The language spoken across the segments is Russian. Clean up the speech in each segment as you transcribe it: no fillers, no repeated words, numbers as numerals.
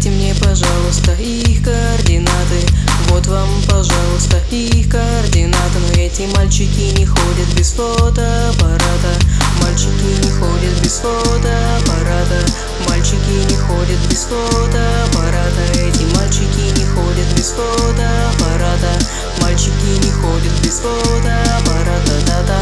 Дайте мне, пожалуйста, их координаты. Вот вам, пожалуйста, их координаты. Но эти мальчики не ходят без фотоаппарата. Мальчики не ходят без фотоаппарата. Мальчики не ходят без фотоаппарата. Эти мальчики не ходят без фотоаппарата. Мальчики не ходят без фотоаппарата. Да-да.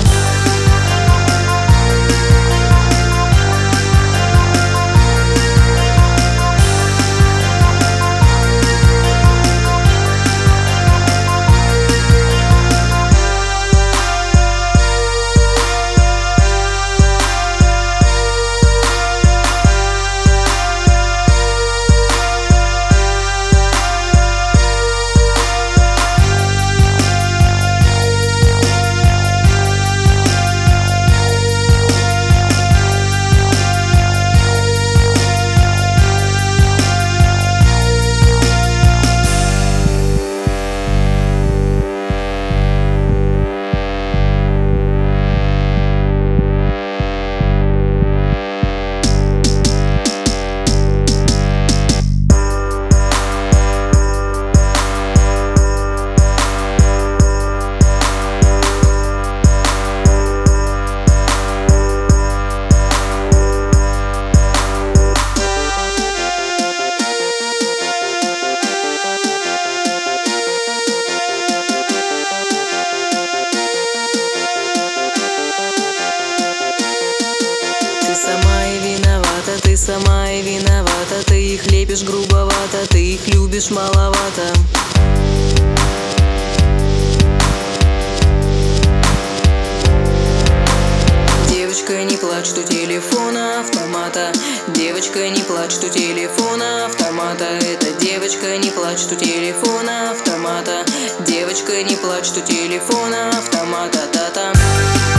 Ты сама и виновата, ты их лепишь грубовато, ты их любишь маловато. Девочка, не плачь, у телефона автомата. Девочка, не плачь, у телефона автомата. Это девочка, не плачь, у телефона автомата. Девочка, не плачь, у телефона автомата. Та-та.